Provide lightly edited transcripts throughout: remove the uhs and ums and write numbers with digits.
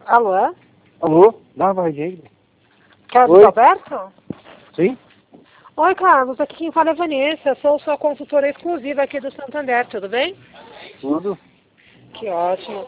Alô? Alô? Dá uma varridinha aí. Carlos Oi? Alberto? Sim? Oi, Carlos. Aqui quem fala é Vanessa. Sou sua consultora exclusiva aqui do Santander, tudo bem? Tudo? Que ótimo.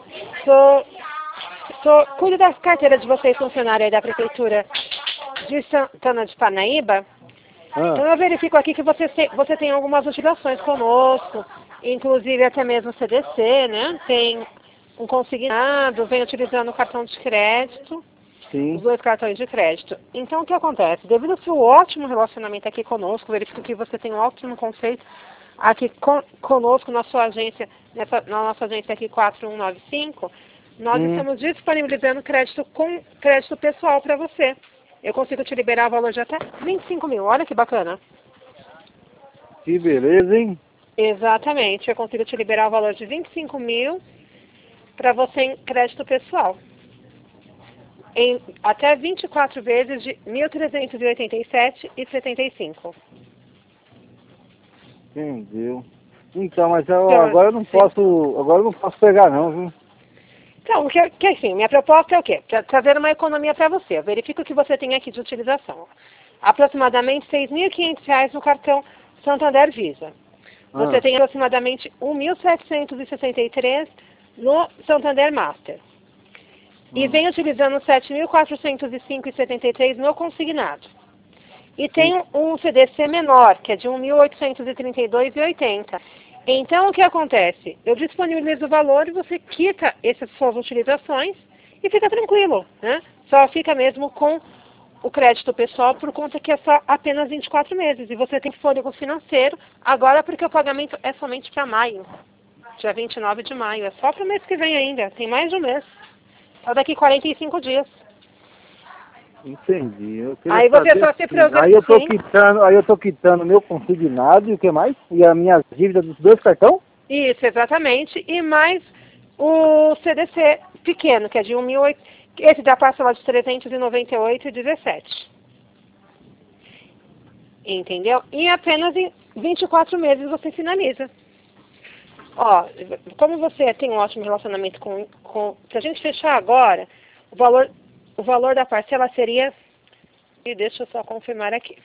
Cuido das carteiras de vocês, funcionários aí da Prefeitura de Santana de Parnaíba. Ah, Então eu verifico aqui que você tem algumas utilizações conosco, inclusive até mesmo CDC, né? Tem um consignado, vem utilizando o cartão de crédito, os sim. 2 cartões de crédito. Então o que acontece? Devido ao seu ótimo relacionamento aqui conosco, verifico que você tem um ótimo conceito aqui conosco na sua agência, na nossa agência aqui 4195, nós Hum, estamos disponibilizando crédito pessoal para você. Eu consigo te liberar o valor de até 25 mil. Olha que bacana. que beleza, hein? Exatamente. Eu consigo te liberar o valor de 25 mil para você em crédito pessoal. Em até 24 vezes de 1.387,75. Entendeu. Então, mas Então, sim. agora eu não posso pegar não, viu? Então, assim, minha proposta é o quê? Trazer uma economia para você. Eu verifico o que você tem aqui de utilização. Aproximadamente R$ 6.500 no cartão Santander Visa. Você Ah, tem aproximadamente 1.763 no Santander Master. E ah, vem utilizando 7.405,73 no consignado. E sim. tem um CDC menor, que é de 1.832,80. Então, o que acontece? Eu disponibilizo o valor e você quita essas suas utilizações e fica tranquilo, né? Só fica mesmo com o crédito pessoal por conta que é só apenas 24 meses. E você tem fôlego financeiro agora porque o pagamento é somente para maio, dia 29 de maio. É só para o mês que vem ainda, tem mais de um mês. Só daqui 45 dias. Entendi. Eu queria Aí você saber só se assim. programa, sim. Aí eu tô quitando meu consignado e o que mais? E a minha dívida dos 2 cartão? Isso, exatamente. E mais o CDC pequeno, que é de 1.008, esse da parcela de 398,17. Entendeu? E apenas em 24 meses você finaliza. Ó, como você tem um ótimo relacionamento se a gente fechar agora, o valor da parcela seria, e deixa eu só confirmar aqui,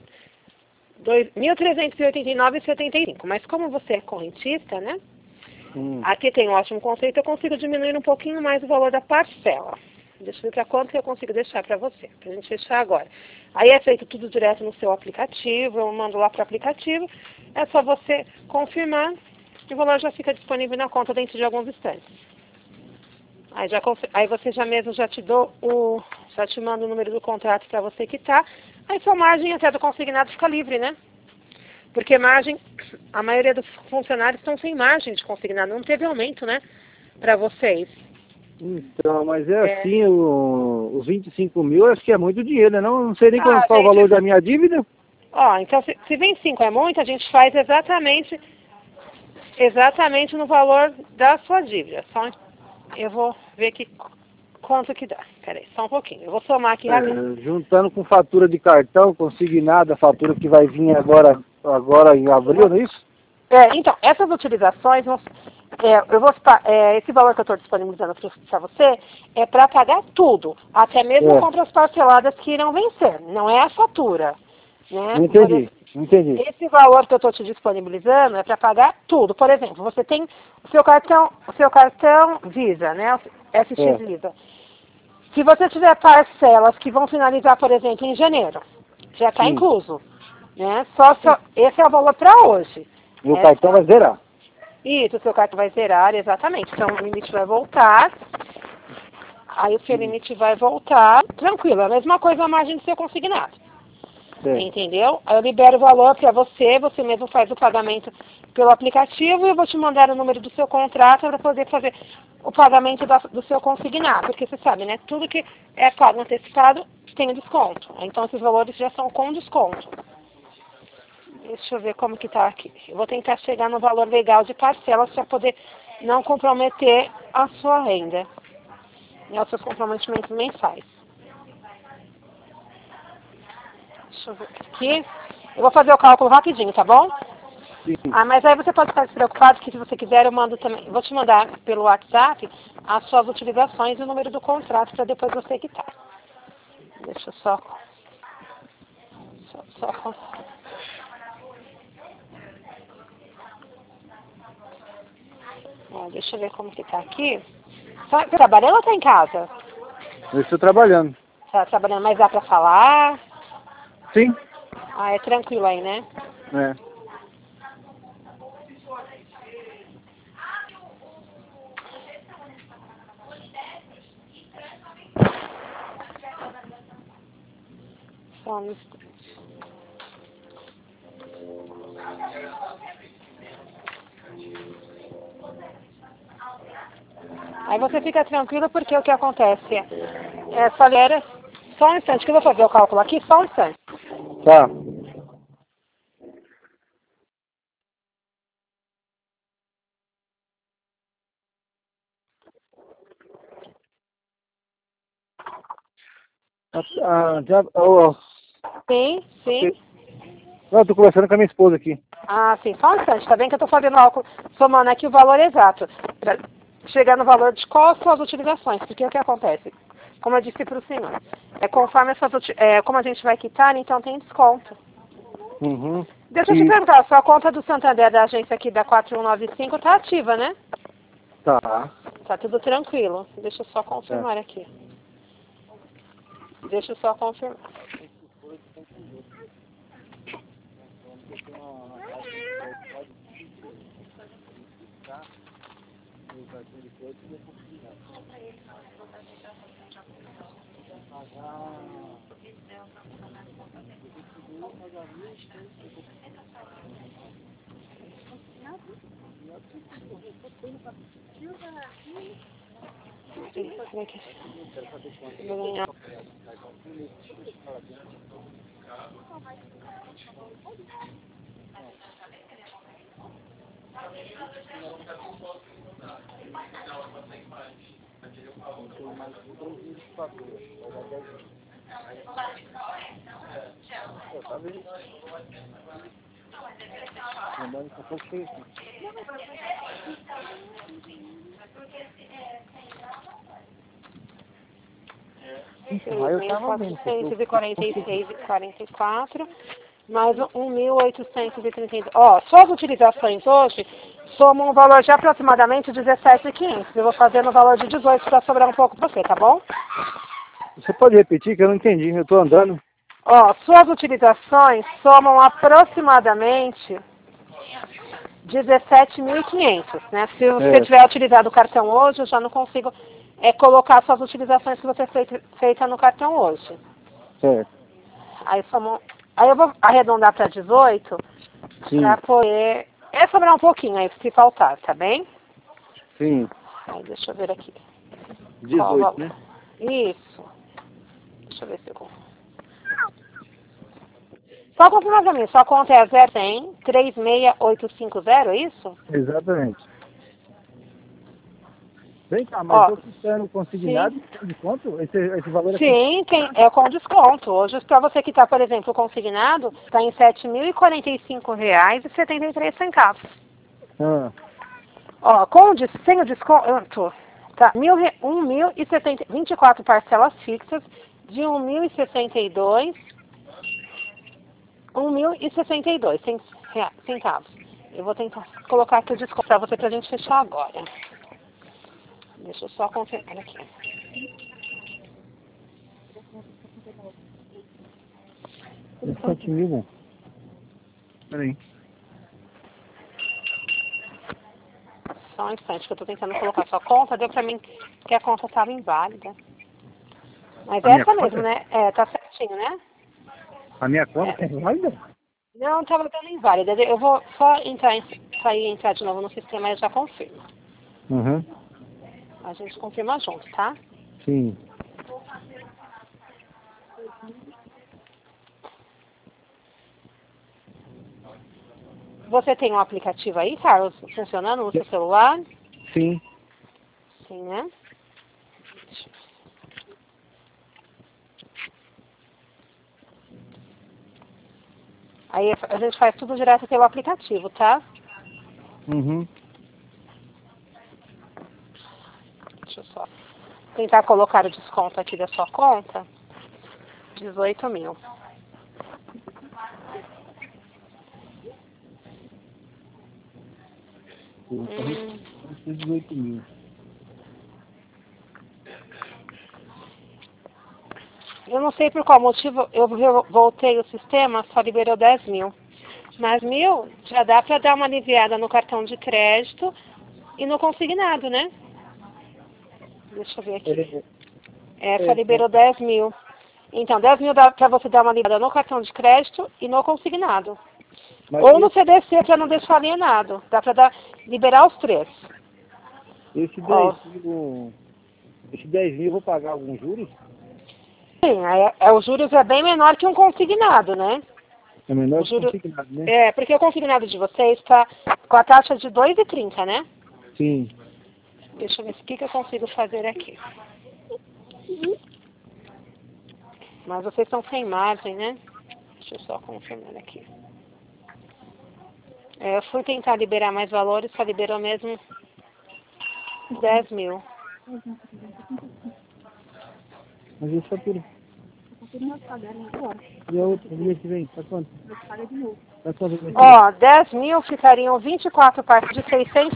2.389,75. Mas como você é correntista, né? Hum. Aqui tem um ótimo conceito, eu consigo diminuir um pouquinho mais o valor da parcela. Deixa eu ver para quanto que eu consigo deixar para você, para a gente fechar agora. Aí é feito tudo direto no seu aplicativo, eu mando lá para o aplicativo, é só você confirmar e o valor já fica disponível na conta dentro de alguns instantes. Aí você já te manda o número do contrato para você quitar, aí sua margem até do consignado fica livre, né? Porque margem, a maioria dos funcionários estão sem margem de consignado, não teve aumento, né? Para vocês. Então, mas é É. assim, os 25 mil, acho que é muito dinheiro, né? Não sei nem Ah, qual é o gente, valor da minha dívida. ó, então se 25 é muito, a gente faz exatamente no valor da sua dívida. Eu vou ver aqui quanto que dá. Peraí, só um pouquinho. Eu vou somar aqui rapidinho. Juntando com fatura de cartão, consignada, a fatura que vai vir agora em abril, não é isso? Então, essas utilizações, esse valor que eu estou disponibilizando para você é para pagar tudo, até mesmo É, compras parceladas que irão vencer, não é a fatura. Né? não entendi, não entendi. Esse valor que eu estou te disponibilizando é para pagar tudo. Por exemplo, você tem o seu cartão Visa, né? O SX É, Visa. Se você tiver parcelas que vão finalizar, por exemplo, em janeiro, já está sim. incluso. Né? Esse é o valor para hoje. Meu É cartão só, vai zerar. isso, o seu cartão vai zerar, exatamente. Então o limite vai voltar. Aí o seu Hum, limite vai voltar. Tranquilo, a mesma coisa a margem de ser consignado. é. Entendeu? Aí eu libero o valor para você mesmo faz o pagamento pelo aplicativo e eu vou te mandar o número do seu contrato para poder fazer o pagamento do seu consignado. Porque você sabe, né? Tudo que é pago antecipado tem desconto. Então esses valores já são com desconto. Deixa eu ver como que tá aqui. Eu vou tentar chegar no valor legal de parcelas para poder não comprometer a sua renda e os seus comprometimentos mensais. Deixa eu ver aqui. Eu vou fazer o cálculo rapidinho, tá bom? Sim. Ah, mas aí você pode ficar despreocupado que se você quiser eu mando também. Vou te mandar pelo WhatsApp as suas utilizações e o número do contrato para depois você quitar. Deixa eu só. Ó, deixa eu ver como que tá aqui. Tá trabalhando ou tá em casa? Eu estou trabalhando. Tá trabalhando, mas dá pra falar? Sim. Ah, é tranquilo aí, né? É. Só um instante. Aí você fica tranquilo porque o que acontece é só um instante que eu vou fazer o cálculo aqui, só um instante. Tá. Já, Sim, sim. eu tô conversando com a minha esposa aqui. Ah, sim, só um instante, tá bem que eu tô fazendo o cálculo, somando aqui o valor exato, pra chegar no valor de qual as suas utilizações, porque o que acontece? Como eu disse para o senhor, conforme como a gente vai quitar, então tem desconto. Uhum. Deixa eu te perguntar, a sua conta do Santander da agência aqui da 4195 tá ativa, né? Tá. Tá tudo tranquilo. Deixa eu só É. confirmar aqui. Deixa eu só confirmar. Como é que é? Eu tava vendo. 6.446,44 mais 1.832. Ó, suas utilizações hoje somam um valor de aproximadamente 17.500. Eu vou fazer no valor de 18 para sobrar um pouco para você, tá bom? Você pode repetir que eu não entendi, eu tô andando. Ó, suas utilizações somam aproximadamente 17.500, né? Se você tiver utilizado o cartão hoje, eu já não consigo colocar suas utilizações que você feita no cartão hoje. Certo. Aí eu vou arredondar para 18 Sim. para poder sobrar um pouquinho aí, se faltar, tá bem? Sim. Aí, deixa eu ver aqui. 18, né? Isso. Deixa eu ver se eu... Só confirma pra mim, sua conta é 0100 36850, é isso? Exatamente. Vem cá, mas Ó, eu ficando sim. consignado, tem desconto? Esse valor aqui? Sim, é com desconto. Hoje, para você que está, por exemplo, consignado, está em R$ 7.045,73. Ah, Ó, sem o desconto, tá, 1.070, 24 parcelas fixas de 1.062 centavos. Eu vou tentar colocar aqui o desconto para você, para a gente fechar agora. Deixa eu só confirmar aqui. é 7 mil, bom. Peraí. Só um instante que eu estou tentando colocar sua conta. Deu para mim que a conta estava inválida. Mas A é minha essa mesmo, conta? né? Tá certinho, né? A minha conta É. é válida? Não, estava dando inválida. Eu vou só sair e entrar de novo no sistema e eu já confirmo. Uhum. A gente confirma junto, tá? Sim. Você tem um aplicativo aí, Carlos, funcionando no seu celular? Sim. Sim, né? Aí a gente faz tudo direto pelo aplicativo, tá? Uhum. Deixa eu só tentar colocar o desconto aqui da sua conta. 18 mil. Então, 18 mil. Eu não sei por qual motivo eu voltei o sistema, só liberou 10 mil. Mas 1.000 já dá para dar uma aliviada no cartão de crédito e no consignado, né? Deixa eu ver aqui. Só liberou 10 mil. Então, 10 mil dá para você dar uma aliviada no cartão de crédito e no consignado. Mas Ou no CDC para não deixar alienado. Dá para liberar os três. esse 10 mil eu vou pagar alguns juros? Sim, os juros é bem menor que um consignado, né? É menor que juro, consignado, né? porque o consignado de vocês está com a taxa de 2,30, né? Sim. Deixa eu ver o que eu consigo fazer aqui. Mas vocês estão sem margem, né? Deixa eu só confirmar aqui. Eu fui tentar liberar mais valores, só liberou mesmo 10 mil. Mas isso é tudo. E a outra, o mês que vem, tá quanto? Tá quanto? Ó, 10 mil ficariam 24 partes de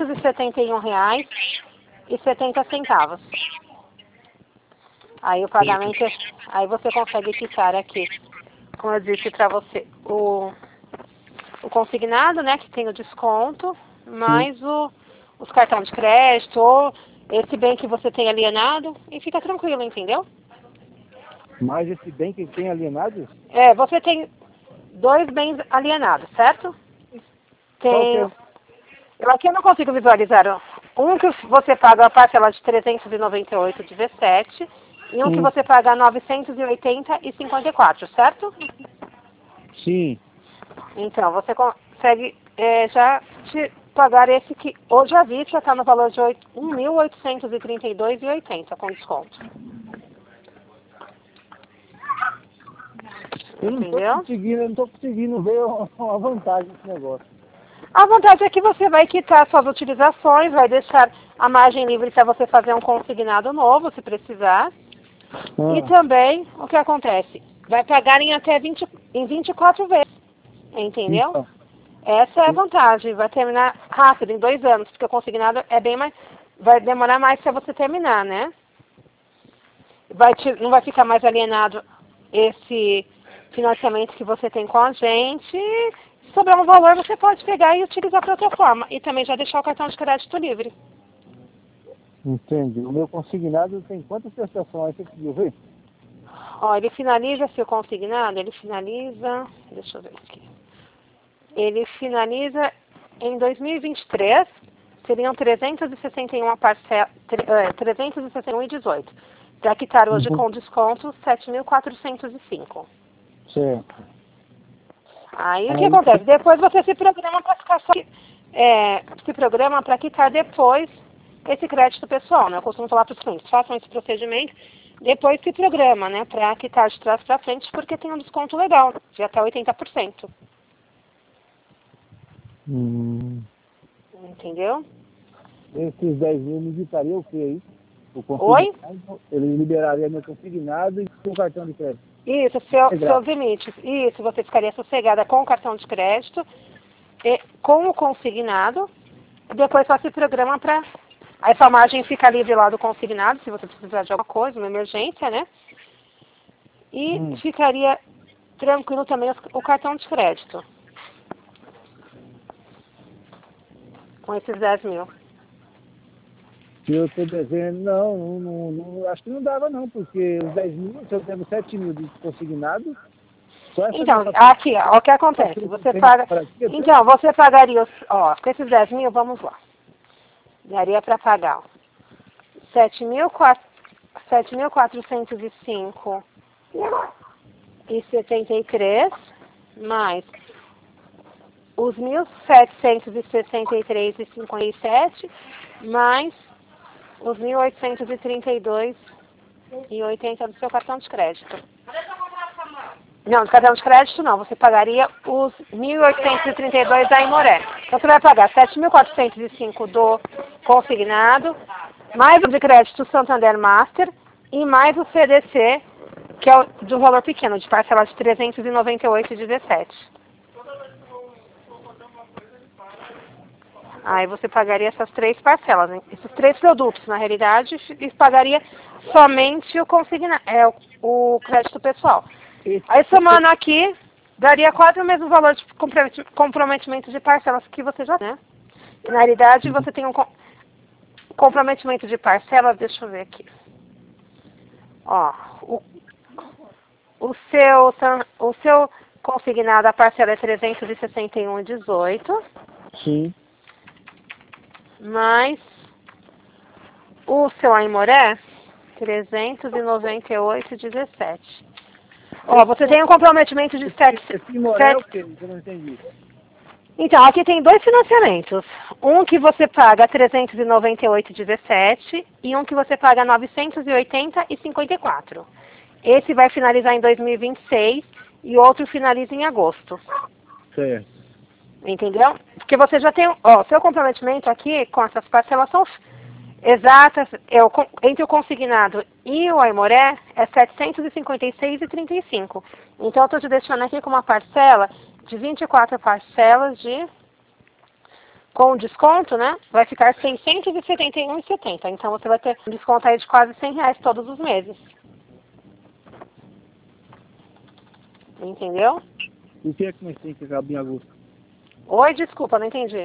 R$ 671,70. Aí o pagamento, aí você consegue quitar aqui, como eu disse para você, o consignado, né, que tem o desconto, mais os cartões de crédito, ou esse bem que você tem alienado, e fica tranquilo, entendeu? Mais esse bem que tem alienado? Você tem 2 bens alienados, certo? Qual Eu aqui eu não consigo visualizar. Um que você paga a parcela de 398,17 e um que você paga 980,54, certo? Sim. Então, você consegue já te pagar esse que hoje à vista está no valor de R$ 1.832,80 com desconto. Eu não estou conseguindo ver a vantagem desse negócio. A vantagem é que você vai quitar suas utilizações, vai deixar a margem livre para você fazer um consignado novo, se precisar. E também, o que acontece? Vai pagar em até 24 vezes, entendeu? Então, Essa é a vantagem, vai terminar rápido, em 2 anos, porque o consignado é bem mais, vai demorar mais para você terminar, né? Não vai ficar mais alienado esse financiamento que você tem com a gente. Se sobrar um valor, você pode pegar e utilizar para outra forma. E também já deixar o cartão de crédito livre. entendi. O meu consignado tem quantas prestações? Você conseguiu ver? Ó, ele finaliza seu consignado, deixa eu ver aqui. Ele finaliza em 2023, seriam 361 parcelas, 361,18. Para quitar hoje com desconto, 7.405. Certo. Aí o que acontece? Depois você se programa para ficar se programa para quitar depois esse crédito pessoal, né? Eu costumo falar para os clientes, façam esse procedimento, depois se programa, né? Para quitar de trás para frente, porque tem um desconto legal, de até 80%. Entendeu? Esses 10 mil me quitaria o que aí? Oi? Ele liberaria meu consignado e o cartão de crédito. Isso, seus limites. Isso, você ficaria sossegada com o cartão de crédito, com o consignado, e depois só se programa para... Aí sua margem fica livre lá do consignado, se você precisar de alguma coisa, uma emergência, né? E ficaria tranquilo também o cartão de crédito. Com esses 10 mil. Se eu estou devendo, não, acho que não dava não, porque os 10 mil, se eu devo 7 mil de consignado, só essa então, aqui, ó, o que acontece? Você paga. Então, você pagaria, com esses 10 mil, vamos lá. Daria para pagar 7.405,73 mais os 1.763,57 mais os 1.832,80 do seu cartão de crédito. Não, de cartão de crédito não. Você pagaria os 1.832 da Aimoré. Então você vai pagar 7.405 do consignado, mais o de crédito Santander Master e mais o CDC, que é o de um valor pequeno, de parcela de 398,17. Aí você pagaria essas 3 parcelas, hein? Esses 3 produtos, na realidade, e pagaria somente o consignado, o crédito pessoal. Aí somando aqui, daria quase o mesmo valor de comprometimento de parcelas que você já tem, né? Na realidade, você tem um comprometimento de parcelas, deixa eu ver aqui. Ó, o seu consignado, a parcela é 361,18. Sim. Mais o seu Aimoré, 398,17. Ó, você tem um comprometimento de 7... Esse Aimoré é o quê? Eu não entendi. Então, aqui tem 2 financiamentos. Um que você paga 398,17 e um que você paga 980,54. Esse vai finalizar em 2026 e o outro finaliza em agosto. Certo. Entendeu? Porque você já tem, ó, seu comprometimento aqui com essas parcelas são exatas, entre o consignado e o Aimoré é 756,35. Então eu estou te deixando aqui com uma parcela de 24 parcelas com desconto, né? Vai ficar 671,70. Então você vai ter um desconto aí de quase R$100 todos os meses. Entendeu? O que é que nós temos que acabar em agosto? Oi, desculpa, não entendi.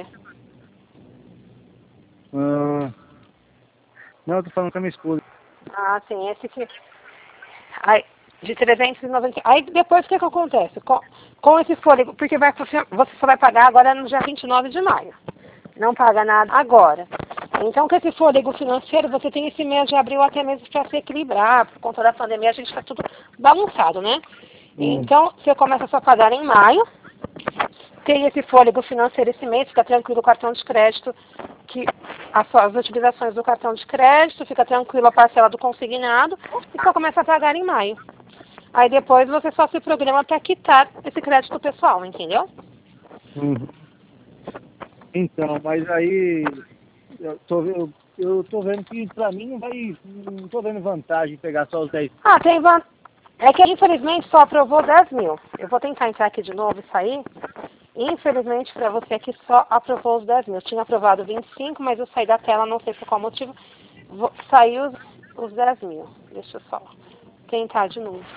Não, eu tô falando com a minha esposa. Ah, sim, esse aqui. Aí, de 390. Aí depois o que acontece? Com esse fôlego, porque você só vai pagar agora no dia 29 de maio. Não paga nada agora. Então, com esse fôlego financeiro, você tem esse mês de abril até mesmo para se equilibrar. Por conta da pandemia, a gente está tudo bagunçado, né? Então, você começa só a pagar em maio. Tem esse fôlego financeiro esse mês, fica tranquilo o cartão de crédito, que as utilizações do cartão de crédito, fica tranquilo a parcela do consignado e só começa a pagar em maio. Aí depois você só se programa para quitar esse crédito pessoal, entendeu? Então, mas aí eu tô vendo que pra mim não tô vendo vantagem em pegar só os 10. Ah, tem é que infelizmente só aprovou 10 mil. Eu vou tentar entrar aqui de novo e sair. Infelizmente para você aqui só aprovou os 10 mil. Eu tinha aprovado 25, mas eu saí da tela, não sei por qual motivo. Saiu os 10 mil. Deixa eu só tentar de novo.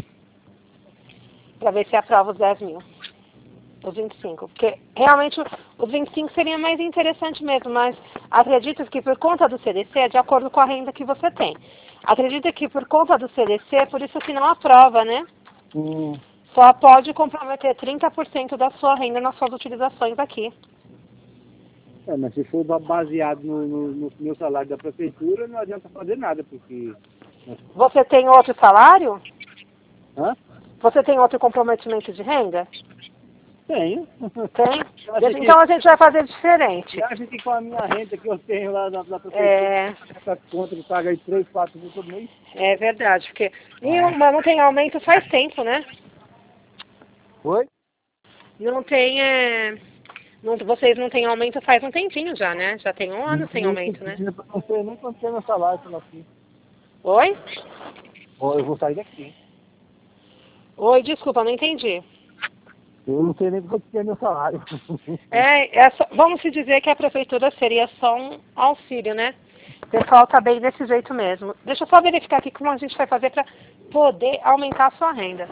Para ver se aprova os 10 mil. Os 25. Porque realmente os 25 seria mais interessante mesmo, mas acredito que por conta do CDC é de acordo com a renda que você tem. Acredito que por conta do CDC é por isso que não aprova, né? Só pode comprometer 30% da sua renda nas suas utilizações aqui. Mas se for baseado no meu salário da prefeitura, não adianta fazer nada, porque... Você tem outro salário? Hã? Você tem outro comprometimento de renda? Tenho. Tem? Então a gente vai fazer diferente. Eu acho que com a minha renda que eu tenho lá na prefeitura, essa conta que paga aí 3, 4 mil todo mês. É verdade, porque... Mas não tem aumento faz tempo, né? Oi? Não tem, vocês não têm aumento faz um tempinho já, né? Já tem um ano sem aumento, né? Não sei nem quanto é meu salário pelo aqui. Oi? Eu vou sair daqui. Oi, desculpa, não entendi. Eu não sei nem quanto é meu salário. Vamos se dizer que a prefeitura seria só um auxílio, né? O pessoal tá bem desse jeito mesmo. Deixa eu só verificar aqui como a gente vai fazer para poder aumentar a sua renda.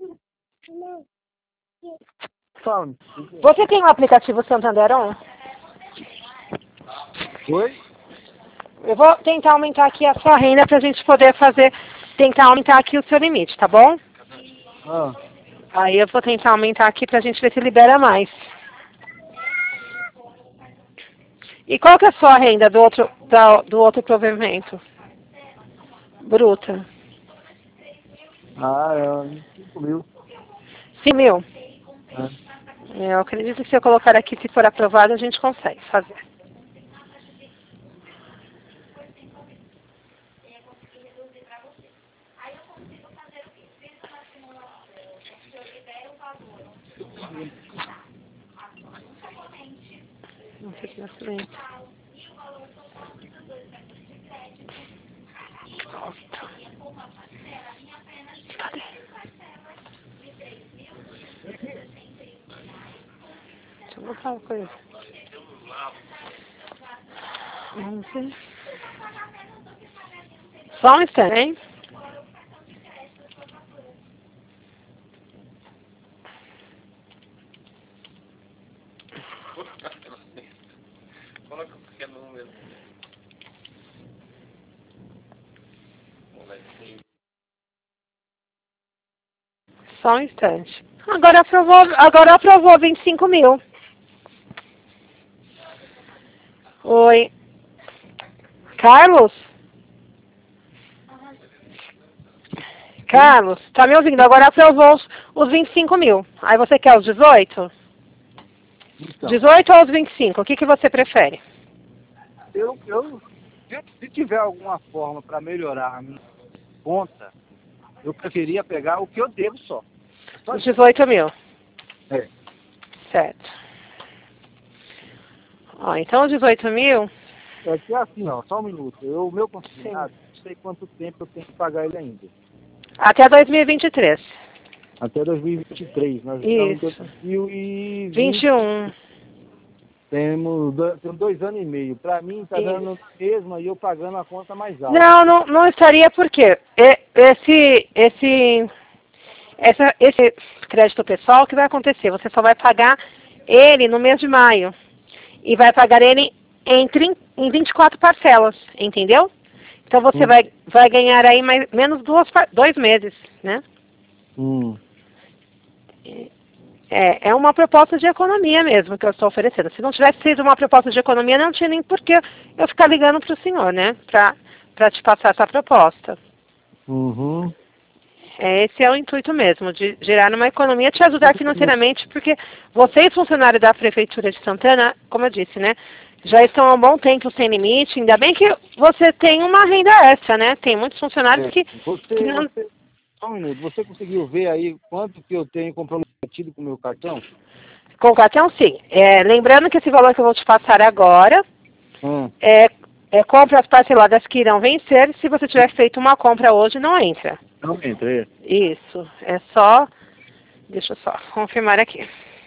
Fala. Você tem o aplicativo Santander On? Oi? Eu vou tentar aumentar aqui a sua renda para a gente poder tentar aumentar aqui o seu limite, tá bom? Aí eu vou tentar aumentar aqui para a gente ver se libera mais. E qual que é a sua renda do outro provimento? Bruta. 5 mil. 5 mil? Eu acredito que se eu colocar aqui, se for aprovado, a gente consegue fazer. Não sei se nós lemos. Cadê? Deixa eu botar uma coisa. Vamos ver. Só um instante, hein? Coloca qualquer número. Só um instante. Agora aprovou 25 mil. Oi. Carlos? Carlos, tá me ouvindo? Agora aprovou os 25 mil. Aí você quer os 18? Então, 18 ou os 25? O que você prefere? se tiver alguma forma para melhorar a minha conta, eu preferia pegar o que eu devo só. Os 18 mil. É. Certo. Ó, então os 18 mil... É que é assim, ó, só um minuto. O meu consignado, não sei quanto tempo eu tenho que pagar ele ainda. Até 2023. Até 2023. Nós estamos Isso. em 2020. 21. Temos 2 anos e meio. Para mim, está Isso. dando mesmo aí eu pagando a conta mais alta. Não estaria porque esse crédito pessoal, o que vai acontecer? Você só vai pagar ele no mês de maio. E vai pagar ele em 24 parcelas, entendeu? Então você vai ganhar aí menos 2 meses, né? É uma proposta de economia mesmo que eu estou oferecendo. Se não tivesse sido uma proposta de economia, não tinha nem por que eu ficar ligando para o senhor, né? Para te passar essa proposta. Uhum. Esse é o intuito mesmo, de gerar uma economia, te ajudar financeiramente, porque vocês, funcionários da Prefeitura de Santana, como eu disse, né? Já estão há um bom tempo sem limite, ainda bem que você tem uma renda extra, né? Tem muitos funcionários que não... Só um minuto, você conseguiu ver aí quanto que eu tenho comprometido com o meu cartão? Com cartão, sim. Lembrando que esse valor que eu vou te passar agora é compras parceladas que irão vencer. Se você tiver feito uma compra hoje, não entra. Não entra, Isso. É só... Deixa eu só confirmar aqui.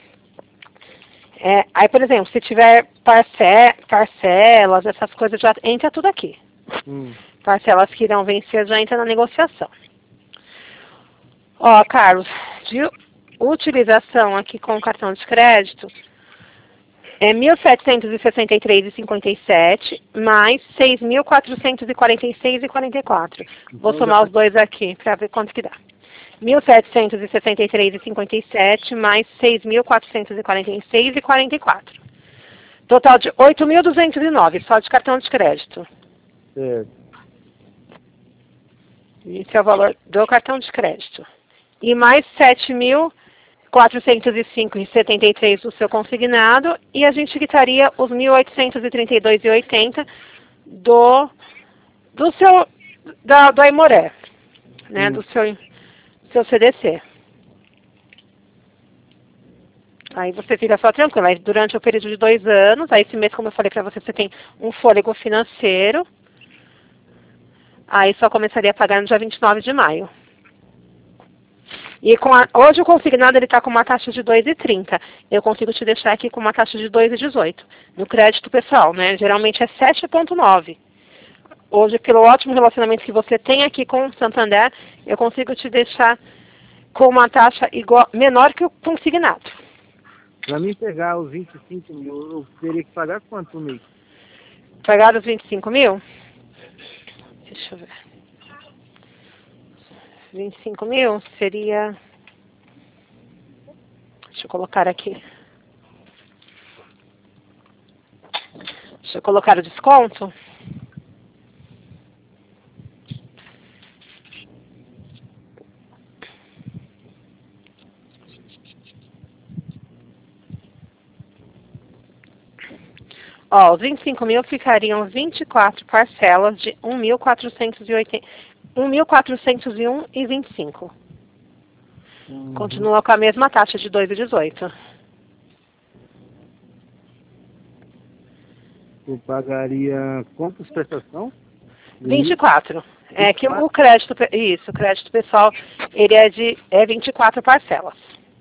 Aí, por exemplo, se tiver parcelas, essas coisas, já entra tudo aqui. Parcelas que irão vencer já entra na negociação. Ó, Carlos, de utilização aqui com o cartão de crédito é R$ 1.763,57 mais R$ 6.446,44. Vou somar os dois aqui para ver quanto que dá. R$ 1.763,57 mais R$ 6.446,44. Total de R$ 8.209, só de cartão de crédito. Certo. Esse é o valor do cartão de crédito. E mais R$ 7.405,73 do seu consignado. E a gente quitaria os R$ 1.832,80 do Aimoré, né? Do seu CDC. Aí você fica só tranquilo. Aí durante o período de 2 anos, aí esse mês, como eu falei para você, você tem um fôlego financeiro. Aí só começaria a pagar no dia 29 de maio. E hoje o consignado ele está com uma taxa de 2,30. Eu consigo te deixar aqui com uma taxa de 2,18. No crédito pessoal, né? Geralmente é 7,9. Hoje, pelo ótimo relacionamento que você tem aqui com o Santander, eu consigo te deixar com uma taxa menor que o consignado. Para mim pegar os 25 mil, eu teria que pagar quanto por mês? Pagar os 25 mil? Deixa eu ver. 25 mil seria... Deixa eu colocar aqui. Deixa eu colocar o desconto. Ó, os 25 mil ficariam 24 parcelas de 1.401,25. Continua com a mesma taxa de 2,18. Eu pagaria quantas prestação? 24. É que o crédito, isso, o crédito pessoal, ele é 24 parcelas.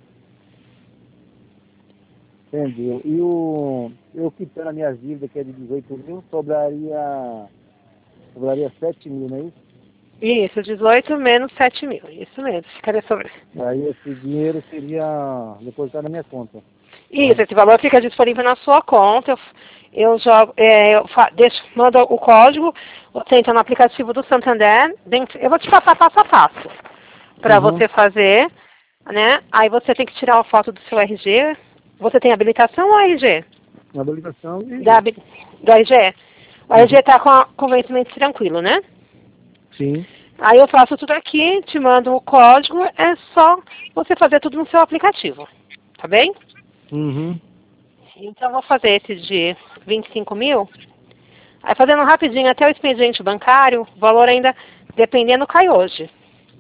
Entendeu? E eu quitando a minha dívida, que é de 18 mil, sobraria 7 mil, não é isso? Isso, 18 menos 7 mil, isso mesmo, ficaria sobre. Aí esse dinheiro seria depositado na minha conta. Isso, esse valor fica disponível na sua conta. Eu jogo, mando o código, você entra no aplicativo do Santander, eu vou te passar passo a passo para você fazer, né? Aí você tem que tirar uma foto do seu RG. Você tem habilitação ou RG? Habilitação e... Do RG? O RG está com vencimento tranquilo, né? Sim. Aí eu faço tudo aqui, te mando o código, é só você fazer tudo no seu aplicativo, tá bem? Então, eu vou fazer esse de 25 mil. Aí, fazendo rapidinho até o expediente bancário, o valor ainda, dependendo, cai hoje.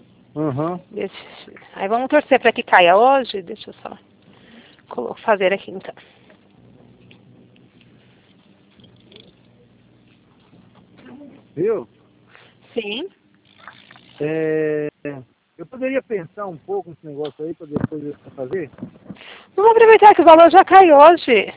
Aí, vamos torcer para que caia hoje. Deixa eu só fazer aqui, então. Viu? Sim. Eu poderia pensar um pouco nesse negócio aí para depois eu fazer? Vamos aproveitar que o valor já cai hoje.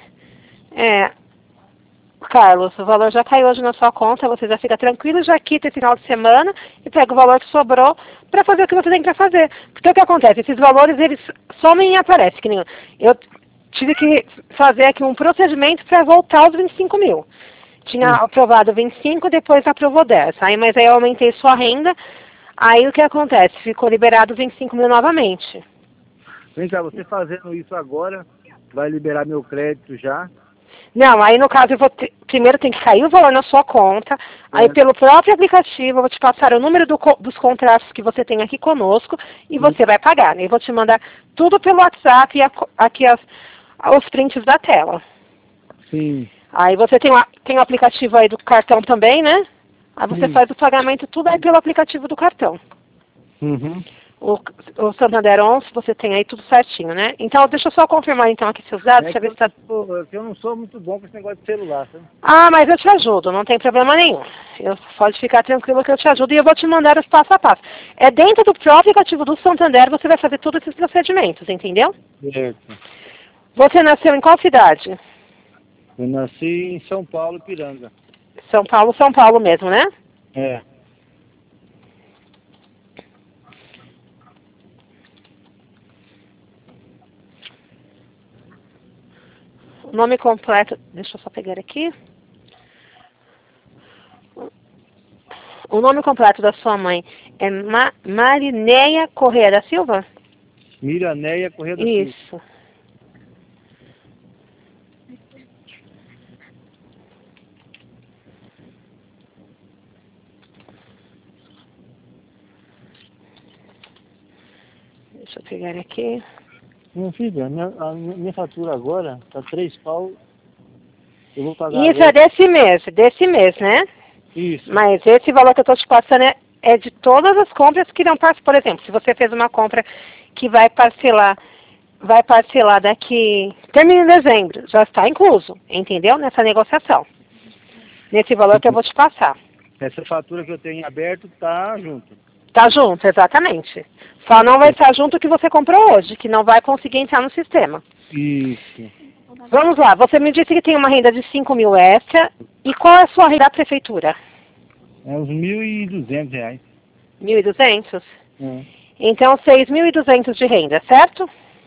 Carlos, o valor já caiu hoje na sua conta, você já fica tranquilo, já quita esse final de semana e pega o valor que sobrou para fazer o que você tem para fazer. Porque o que acontece? Esses valores, eles somem e aparecem. Que nem eu tive que fazer aqui um procedimento para voltar aos 25 mil. Tinha aprovado 25, depois aprovou 10. Mas aí eu aumentei sua renda, aí o que acontece? Ficou liberado 25 mil novamente. Vem cá, você fazendo isso agora, vai liberar meu crédito já? Não, aí no caso primeiro tem que cair o valor na sua conta, aí pelo próprio aplicativo eu vou te passar o número dos contratos que você tem aqui conosco e você vai pagar, né? Eu vou te mandar tudo pelo WhatsApp e aqui os prints da tela. Sim. Aí você tem o aplicativo aí do cartão também, né? Aí você faz o pagamento tudo aí pelo aplicativo do cartão. O Santander 11, você tem aí tudo certinho, né? Então, deixa eu só confirmar então aqui seus dados. Eu não sou muito bom com esse negócio de celular, sabe? Mas eu te ajudo, não tem problema nenhum. Pode ficar tranquilo que eu te ajudo e eu vou te mandar os passo a passo. É dentro do próprio aplicativo do Santander, você vai fazer todos esses procedimentos, entendeu? Certo. Você nasceu em qual cidade? Eu nasci em São Paulo, Piranga. São Paulo mesmo, né? É. O nome completo, deixa eu só pegar aqui. O nome completo da sua mãe é Marineia Corrêa da Silva? Miraneia Corrêa da Silva. Isso. Deixa eu pegar aqui. Minha filha, a minha fatura agora tá 3 pau. Eu vou pagar Isso agora. é desse mês, né? Isso. Mas esse valor que eu estou te passando é de todas as compras que não passam. Por exemplo, se você fez uma compra que vai parcelar daqui, termina em dezembro, já está incluso, entendeu? Nessa negociação. Nesse valor que eu vou te passar. Essa fatura que eu tenho aberto tá junto. Tá junto, exatamente. Só não vai estar junto o que você comprou hoje, que não vai conseguir entrar no sistema. Isso. Vamos lá, você me disse que tem uma renda de 5 mil extra. E qual é a sua renda da prefeitura? É uns R$ 1.200. 1.200? Então, 6.200 de renda, certo?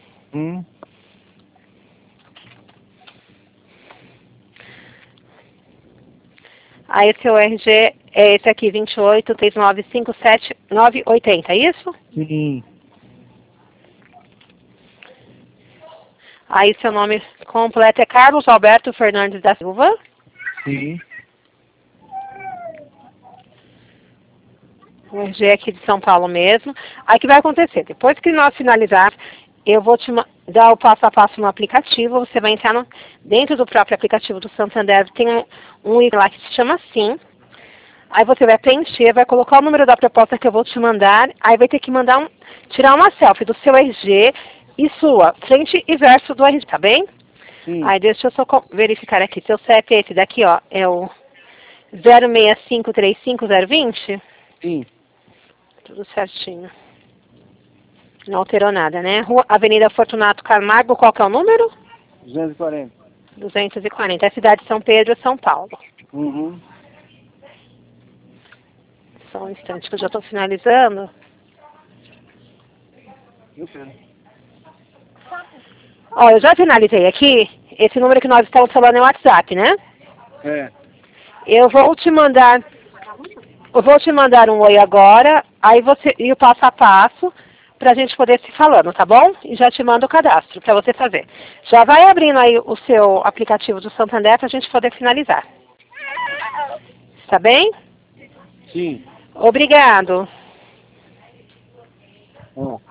Aí o seu RG é esse aqui, 283957-980, é isso? Sim. Aí seu nome completo é Carlos Alberto Fernandes da Silva? Sim. O RG é aqui de São Paulo mesmo. Aí o que vai acontecer? Depois que nós finalizar, eu vou te dar o passo a passo no aplicativo. Você vai entrar dentro do próprio aplicativo do Santander. Tem um item lá que se chama Sim. Aí você vai preencher, vai colocar o número da proposta que eu vou te mandar, aí vai ter que mandar tirar uma selfie do seu RG e sua, frente e verso do RG, tá bem? Sim. Aí deixa eu só verificar aqui, seu CEP é esse daqui, ó, é o 06535-020? Sim. Tudo certinho. Não alterou nada, né? Avenida Fortunato Camargo, qual que é o número? 240. 240. É a cidade de São Pedro, São Paulo. Uhum. Só um instante que eu já estou finalizando. Eu quero. Ó, eu já finalizei aqui. Esse número que nós estamos falando é o WhatsApp, né? É. Eu vou te mandar um oi agora, aí você e o passo a passo para a gente poder se falando, tá bom? E já te mando o cadastro para você fazer. Já vai abrindo aí o seu aplicativo do Santander para a gente poder finalizar. Tá bem? Sim. Obrigado. Ó.